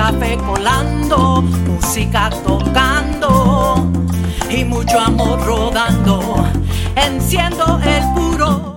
café colando, música tocando y mucho amor rodando. Enciendo el puro.